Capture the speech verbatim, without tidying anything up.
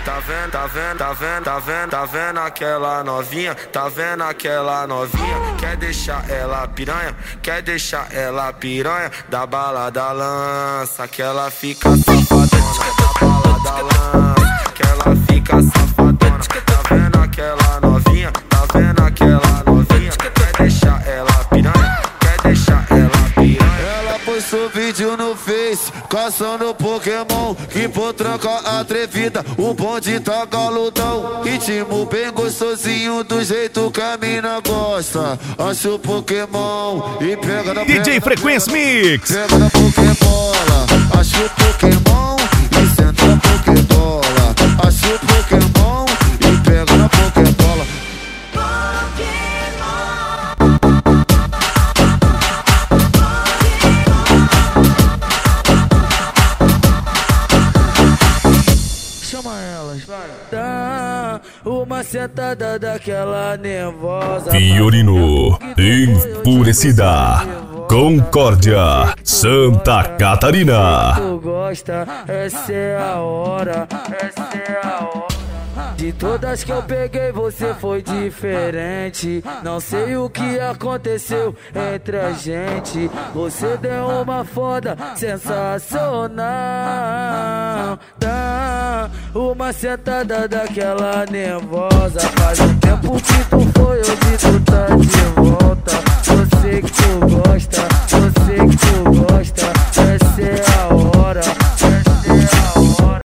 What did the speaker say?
Tá vendo, tá vendo, tá vendo, tá vendo, tá vendo aquela novinha? Tá vendo aquela novinha? Quer deixar ela piranha? Quer deixar ela piranha? Da balada lança, que ela fica safadona. Da balada lança, que ela fica safadona. Tá vendo aquela novinha? Tá vendo aquela novinha? Quer deixar ela piranha? Quer deixar ela piranha? Ela postou vídeo no Face, caçando Pokémon, que potranca atrevida, o bonde tá galudão. Ritmo bem gostosinho, do jeito que a mina gosta. Acha o Pokémon e pega na D J Frequência Mix. Pega na Pokébola, acha o Pokémon e senta na Pokébola. Acha o Pokémon e pega na Pokébola. Chama elas, vai. Dá uma sentada daquela nervosa. Fiorino, Enfurecida, Concórdia, Santa Catarina. Tu gosta, essa é a hora, essa é a hora. De todas que eu peguei, você foi diferente. Não sei o que aconteceu entre a gente. Você deu uma foda sensacional. Dá uma sentada daquela nervosa. Faz um tempo que tu foi, hoje tu tá de volta.